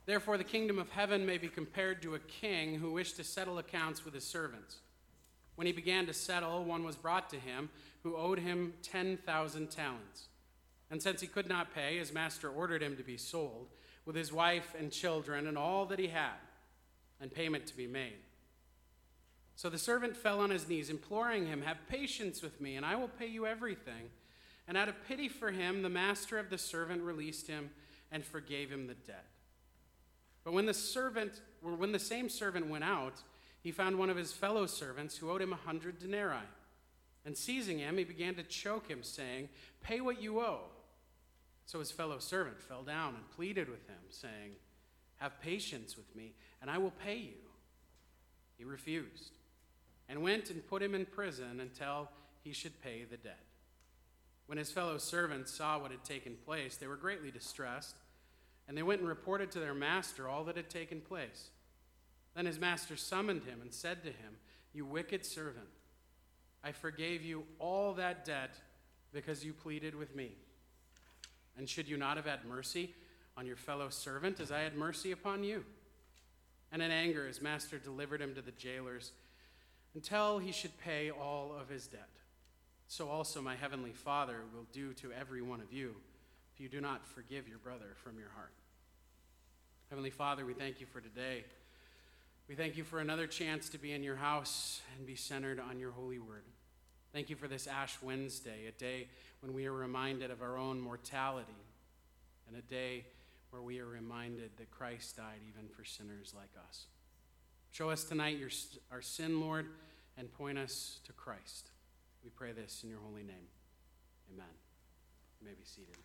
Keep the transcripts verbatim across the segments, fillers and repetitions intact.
Therefore, the kingdom of heaven may be compared to a king who wished to settle accounts with his servants. When he began to settle, one was brought to him who owed him ten thousand talents. And since he could not pay, his master ordered him to be sold, with his wife and children and all that he had, and payment to be made. So the servant fell on his knees, imploring him, "Have patience with me, and I will pay you everything." And out of pity for him, the master of the servant released him and forgave him the debt. But when the servant, or when the same servant went out, he found one of his fellow servants who owed him a hundred denarii. And seizing him, he began to choke him, saying, "Pay what you owe." So his fellow servant fell down and pleaded with him, saying, "Have patience with me, and I will pay you." He refused, and went and put him in prison until he should pay the debt. When his fellow servants saw what had taken place, they were greatly distressed, and they went and reported to their master all that had taken place. Then his master summoned him and said to him, "You wicked servant, I forgave you all that debt because you pleaded with me. And should you not have had mercy on your fellow servant as I had mercy upon you?" And in anger his master delivered him to the jailers until he should pay all of his debt. So also my heavenly Father will do to every one of you if you do not forgive your brother from your heart. Heavenly Father, we thank you for today. We thank you for another chance to be in your house and be centered on your holy word. Thank you for this Ash Wednesday, a day when we are reminded of our own mortality, and a day where we are reminded that Christ died even for sinners like us. Show us tonight your, our sin, Lord, and point us to Christ. We pray this in your holy name. Amen. You may be seated.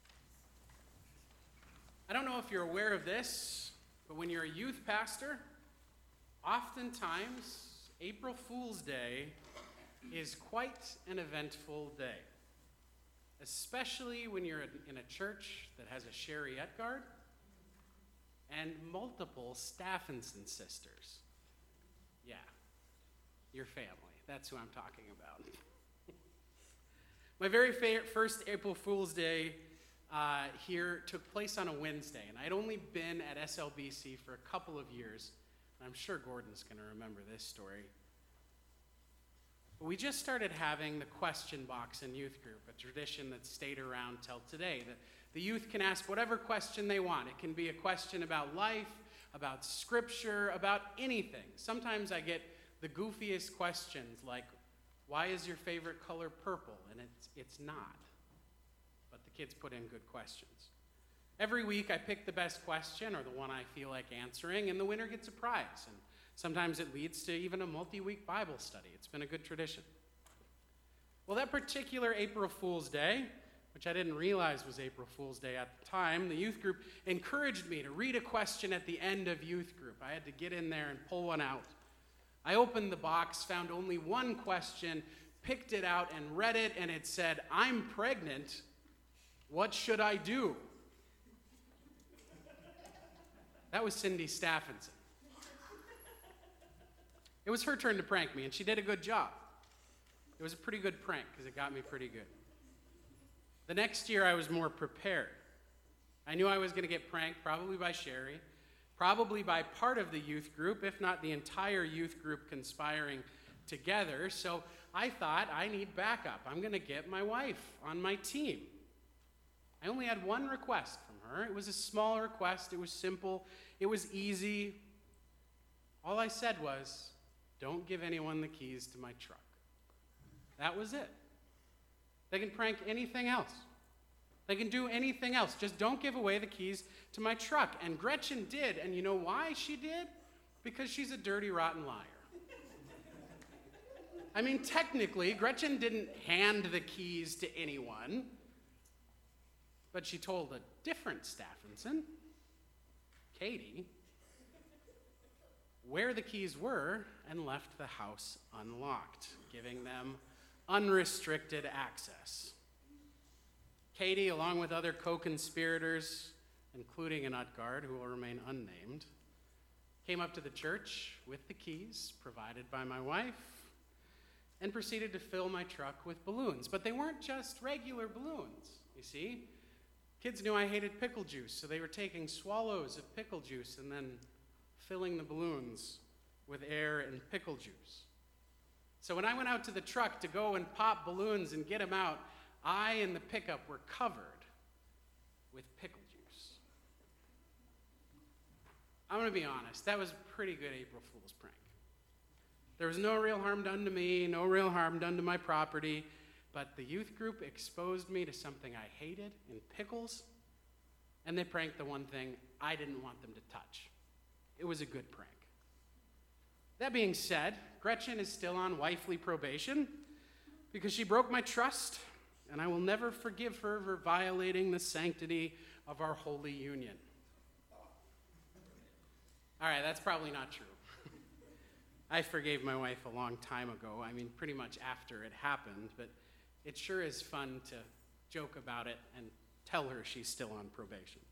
I don't know if you're aware of this, but when you're a youth pastor, oftentimes April Fool's Day is quite an eventful day, especially when you're in a church that has a Shariette guard and multiple Stephenson sisters. Yeah, your family. That's who I'm talking about. My very fa- first April Fool's Day uh, here took place on a Wednesday, and I'd only been at S L B C for a couple of years. And I'm sure Gordon's going to remember this story. But we just started having the question box in youth group, a tradition that's stayed around till today. That the youth can ask whatever question they want. It can be a question about life, about scripture, about anything. Sometimes I get the goofiest questions like, "Why is your favorite color purple?" And it's it's not. But the kids put in good questions. Every week I pick the best question or the one I feel like answering, and the winner gets a prize. And sometimes it leads to even a multi-week Bible study. It's been a good tradition. Well, that particular April Fool's Day, which I didn't realize was April Fool's Day at the time, the youth group encouraged me to read a question at the end of youth group. I had to get in there and pull one out. I opened the box, found only one question, picked it out and read it, and it said, "I'm pregnant. What should I do?" That was Cindy Stephenson. It was her turn to prank me, and she did a good job. It was a pretty good prank because it got me pretty good. The next year, I was more prepared. I knew I was going to get pranked, probably by Sherry, probably by part of the youth group, if not the entire youth group conspiring together. So I thought, I need backup. I'm going to get my wife on my team. I only had one request from her. It was a small request. It was simple. It was easy. All I said was, "Don't give anyone the keys to my truck." That was it. They can prank anything else. They can do anything else. Just don't give away the keys to my truck. And Gretchen did. And you know why she did? Because she's a dirty, rotten liar. I mean, technically, Gretchen didn't hand the keys to anyone. But she told a different Stephenson, Katie, where the keys were and left the house unlocked, giving them unrestricted access. Katie, along with other co-conspirators, including an ut guard who will remain unnamed, came up to the church with the keys provided by my wife and proceeded to fill my truck with balloons. But they weren't just regular balloons, you see. Kids knew I hated pickle juice, so they were taking swallows of pickle juice and then filling the balloons with air and pickle juice. So when I went out to the truck to go and pop balloons and get them out, I and the pickup were covered with pickle juice. I'm going to be honest, that was a pretty good April Fool's prank. There was no real harm done to me, no real harm done to my property, but the youth group exposed me to something I hated in pickles, and they pranked the one thing I didn't want them to touch. It was a good prank. That being said, Gretchen is still on wifely probation because she broke my trust, and I will never forgive her for violating the sanctity of our holy union. All right, that's probably not true. I forgave my wife a long time ago. I mean, pretty much after it happened, but it sure is fun to joke about it and tell her she's still on probation.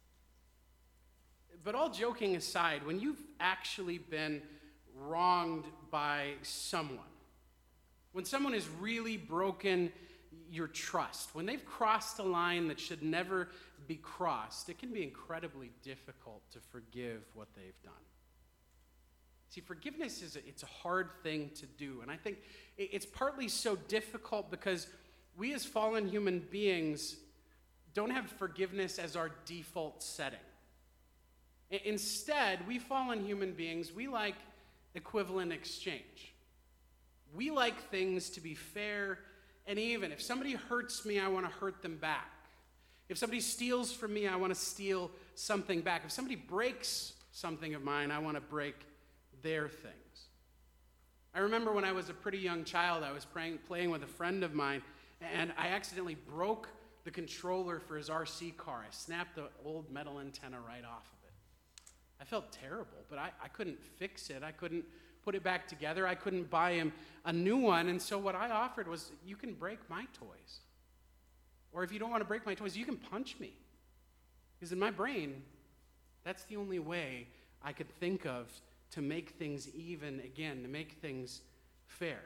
But all joking aside, when you've actually been wronged by someone, when someone has really broken your trust, when they've crossed a line that should never be crossed, it can be incredibly difficult to forgive what they've done. See, forgiveness is a, it's a hard thing to do, and I think it, it's partly so difficult because we as fallen human beings don't have forgiveness as our default setting. I, instead, we fallen human beings, we like equivalent exchange. We like things to be fair and even. If somebody hurts me, I want to hurt them back. If somebody steals from me, I want to steal something back. If somebody breaks something of mine, I want to break their things. I remember when I was a pretty young child, I was praying, playing with a friend of mine, and I accidentally broke the controller for his R C car. I snapped the old metal antenna right off of it. I felt terrible, but I, I couldn't fix it. I couldn't put it back together. I couldn't buy him a new one, and so what I offered was, you can break my toys. Or if you don't want to break my toys, you can punch me. Because in my brain, that's the only way I could think of to make things even again, to make things fair.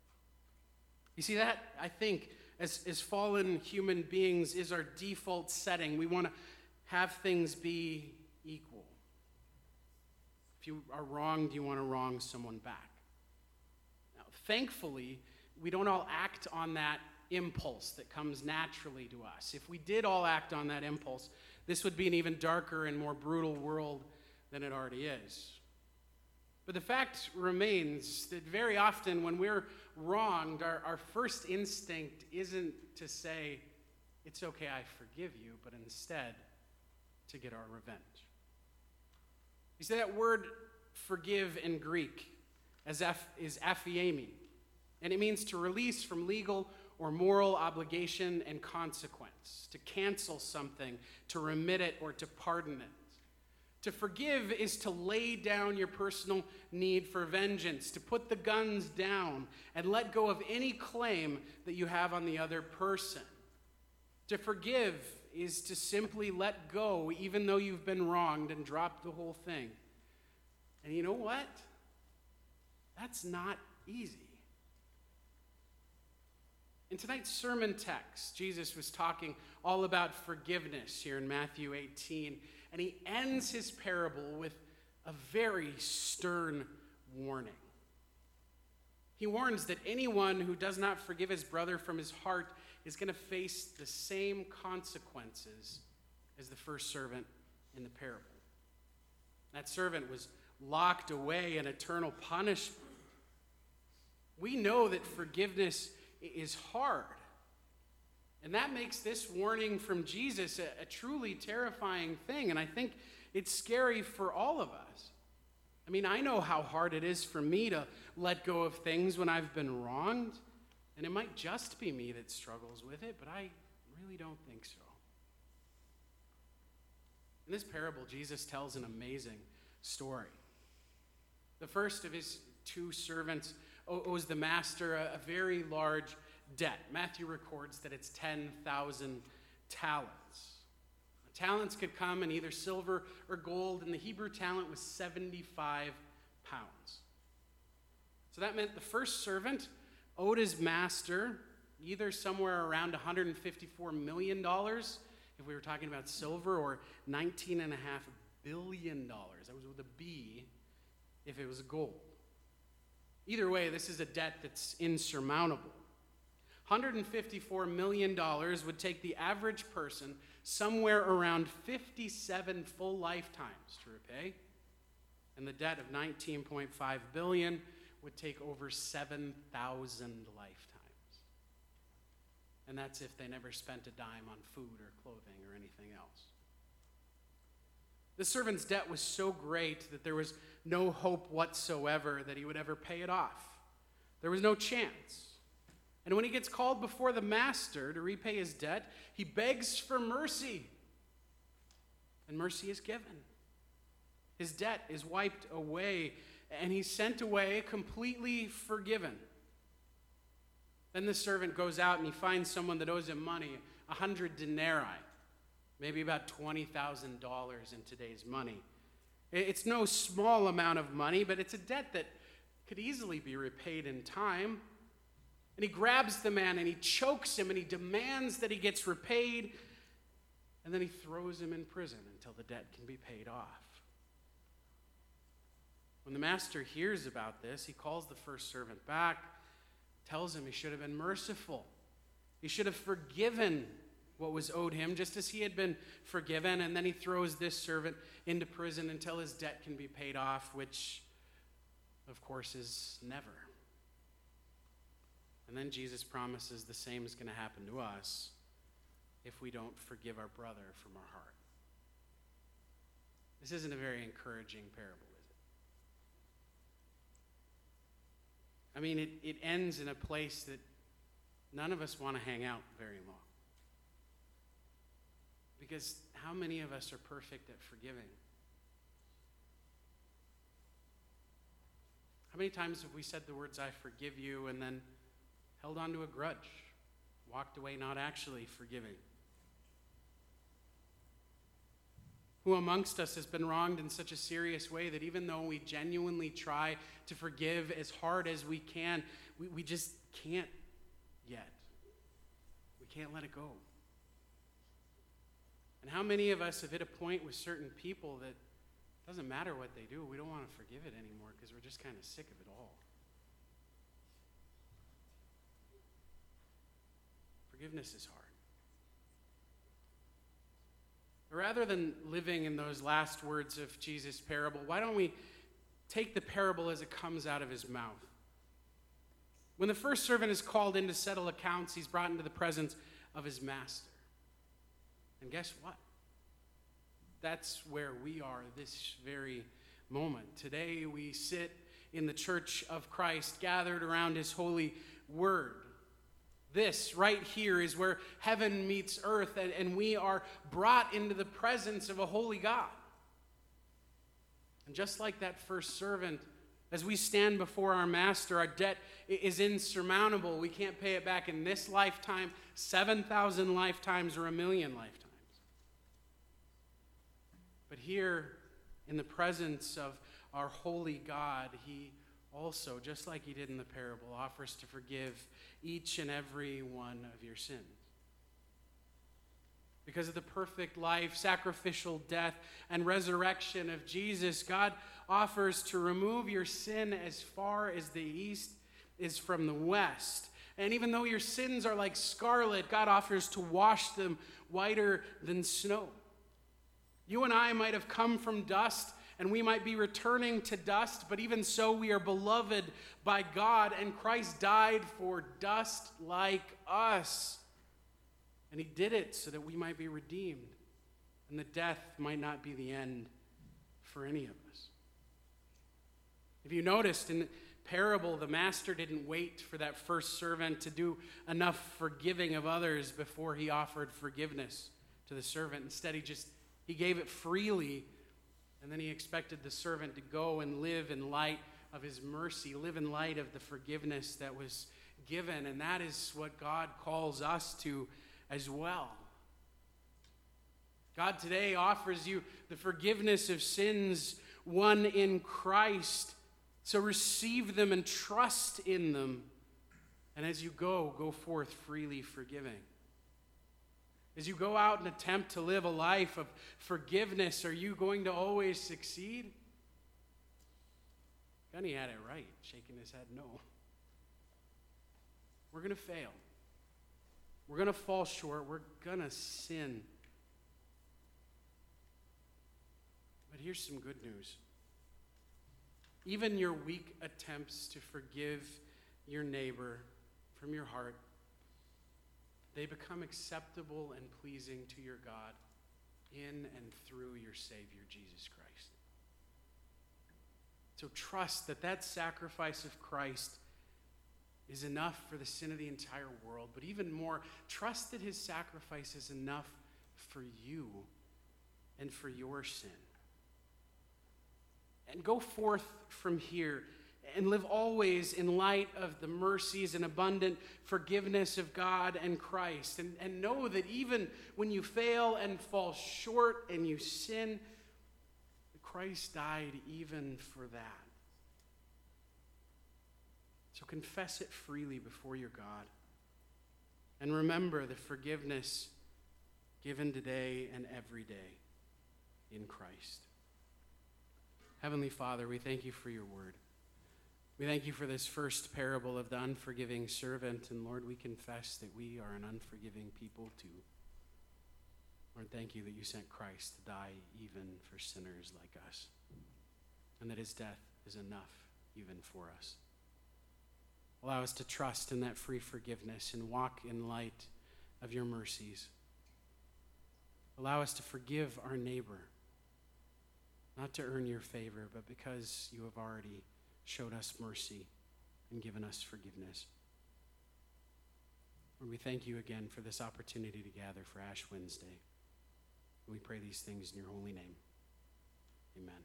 You see, that, I think, as, as fallen human beings, is our default setting. We want to have things be equal. If you are wronged, you want to wrong someone back. Now, thankfully, we don't all act on that impulse that comes naturally to us. If we did all act on that impulse, this would be an even darker and more brutal world than it already is. But the fact remains that very often when we're wronged, our, our first instinct isn't to say, it's okay, I forgive you, but instead to get our revenge. You see, that word forgive in Greek is aphiemi, and it means to release from legal or moral obligation and consequence, to cancel something, to remit it, or to pardon it. To forgive is to lay down your personal need for vengeance, to put the guns down and let go of any claim that you have on the other person. To forgive is to simply let go even though you've been wronged and drop the whole thing. And you know what? That's not easy. In tonight's sermon text, Jesus was talking all about forgiveness here in Matthew eighteen, and he ends his parable with a very stern warning. He warns that anyone who does not forgive his brother from his heart is going to face the same consequences as the first servant in the parable. That servant was locked away in eternal punishment. We know that forgiveness is hard. And that makes this warning from Jesus a, a truly terrifying thing. And I think it's scary for all of us. I mean, I know how hard it is for me to let go of things when I've been wronged. And it might just be me that struggles with it, but I really don't think so. In this parable, Jesus tells an amazing story. The first of his two servants owes the master a, a very large debt. Matthew records that it's ten thousand talents. Talents could come in either silver or gold, and the Hebrew talent was seventy-five pounds. So that meant the first servant owed his master either somewhere around one hundred fifty-four million dollars if we were talking about silver, or nineteen and a half billion dollars. That was with a B if it was gold. Either way, this is a debt that's insurmountable. one hundred fifty-four million dollars would take the average person somewhere around fifty-seven full lifetimes to repay, and the debt of nineteen point five billion dollars would take over seven thousand lifetimes. And that's if they never spent a dime on food or clothing or anything else. The servant's debt was so great that there was no hope whatsoever that he would ever pay it off. There was no chance. And when he gets called before the master to repay his debt, he begs for mercy. And mercy is given. His debt is wiped away, and he's sent away completely forgiven. Then the servant goes out and he finds someone that owes him money, a hundred denarii, maybe about twenty thousand dollars in today's money. It's no small amount of money, but it's a debt that could easily be repaid in time. And he grabs the man and he chokes him and he demands that he gets repaid. And then he throws him in prison until the debt can be paid off. When the master hears about this, he calls the first servant back, tells him he should have been merciful. He should have forgiven what was owed him, just as he had been forgiven. And then he throws this servant into prison until his debt can be paid off, which, of course, is never. And then Jesus promises the same is going to happen to us if we don't forgive our brother from our heart. This isn't a very encouraging parable, is it? I mean, it, it ends in a place that none of us want to hang out very long. Because how many of us are perfect at forgiving? How many times have we said the words, "I forgive you," and then held on to a grudge, walked away not actually forgiving? Who amongst us has been wronged in such a serious way that even though we genuinely try to forgive as hard as we can, we, we just can't yet. We can't let it go. And how many of us have hit a point with certain people that it doesn't matter what they do, we don't want to forgive it anymore because we're just kind of sick of it all. Forgiveness is hard. Rather than living in those last words of Jesus' parable, why don't we take the parable as it comes out of his mouth? When the first servant is called in to settle accounts, he's brought into the presence of his master. And guess what? That's where we are this very moment. Today we sit in the church of Christ, gathered around his holy word. This right here is where heaven meets earth, and, and we are brought into the presence of a holy God. And just like that first servant, as we stand before our master, our debt is insurmountable. We can't pay it back in this lifetime, seven thousand lifetimes, or a million lifetimes. But here, in the presence of our holy God, he also, just like he did in the parable, offers to forgive each and every one of your sins. Because of the perfect life, sacrificial death, and resurrection of Jesus, God offers to remove your sin as far as the east is from the west. And even though your sins are like scarlet, God offers to wash them whiter than snow. You and I might have come from dust, and we might be returning to dust, but even so, we are beloved by God, and Christ died for dust like us. And he did it so that we might be redeemed, and the death might not be the end for any of us. If you noticed in the parable, the master didn't wait for that first servant to do enough forgiving of others before he offered forgiveness to the servant. Instead, he just he gave it freely. And then he expected the servant to go and live in light of his mercy, live in light of the forgiveness that was given. And that is what God calls us to as well. God today offers you the forgiveness of sins won in Christ. So receive them and trust in them. And as you go, go forth freely forgiving. As you go out and attempt to live a life of forgiveness, are you going to always succeed? Gunny had it right, shaking his head no. We're going to fail. We're going to fall short. We're going to sin. But here's some good news. Even your weak attempts to forgive your neighbor from your heart, they become acceptable and pleasing to your God in and through your Savior, Jesus Christ. So trust that that sacrifice of Christ is enough for the sin of the entire world, but even more, trust that his sacrifice is enough for you and for your sin. And go forth from here and live always in light of the mercies and abundant forgiveness of God and Christ. And, and know that even when you fail and fall short and you sin, Christ died even for that. So confess it freely before your God. And remember the forgiveness given today and every day in Christ. Heavenly Father, we thank you for your word. We thank you for this first parable of the unforgiving servant. And Lord, we confess that we are an unforgiving people too. Lord, thank you that you sent Christ to die even for sinners like us. And that his death is enough even for us. Allow us to trust in that free forgiveness and walk in light of your mercies. Allow us to forgive our neighbor, not to earn your favor, but because you have already showed us mercy and given us forgiveness. Lord, we thank you again for this opportunity to gather for Ash Wednesday. And we pray these things in your holy name. Amen.